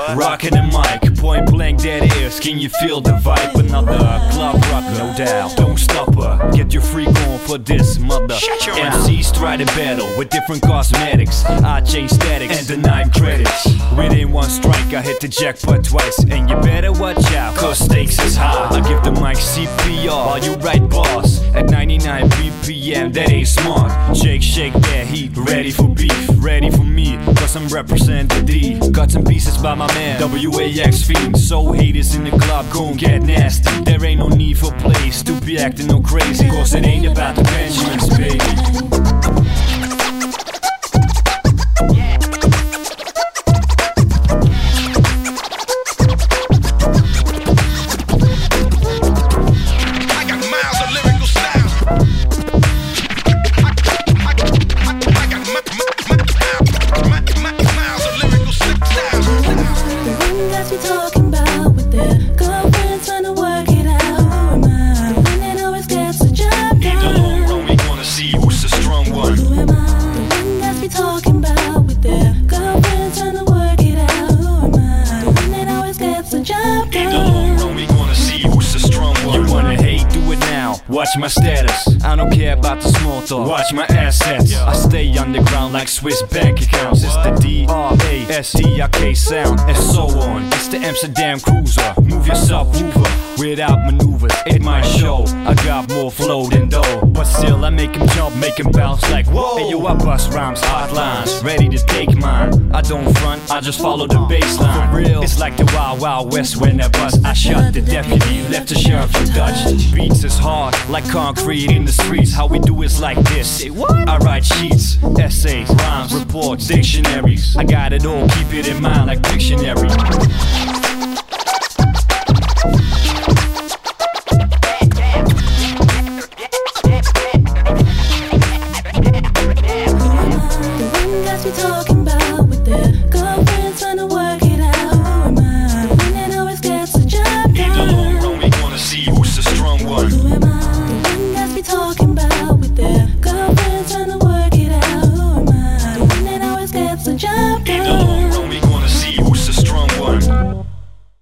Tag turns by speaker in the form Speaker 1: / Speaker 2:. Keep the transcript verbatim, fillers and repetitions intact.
Speaker 1: what?
Speaker 2: Rocking the mic, point blank dead ears. Can you feel the vibe? Another club rocker, no doubt. Don't stop her, get your freak on for this mother.
Speaker 1: Shut your
Speaker 2: M
Speaker 1: mouth.
Speaker 2: Cs try to battle with different cosmetics. I change statics and deny credits. Within one strike, I hit the jackpot twice. And you better watch out, cause stakes is high. I give the mic C P R while you write bars. At ninety-nine B P M, that ain't smart. Shake, shake that heat, ready for beef. Ready for me, cause I'm representing D. Cuts and pieces by my man, W A X Fiend. So haters in the club gon' get nasty. There ain't no need for plays to be acting no crazy, cause it ain't about the Benjamins, baby. Watch my status, I don't care about the small talk. Watch my assets, I stay underground like Swiss bank accounts. It's the D R A S T I K sound, and so on. It's the Amsterdam cruiser, move your subwoofer without maneuvers. It might show, I got more flow than dough, but still I make him jump, make him bounce like whoa. Hey yo, I bust rhymes, hot lines, ready to take mine. I don't front, I just follow the baseline. For real, it's like the Wild Wild West when I bust. I shot the deputy, left the sheriff untouched. Beats is hard, like concrete in the streets. How we do is like this. Say what? I write sheets, essays, rhymes, reports, dictionaries. I got it all, keep it in mind like Pictionary. One.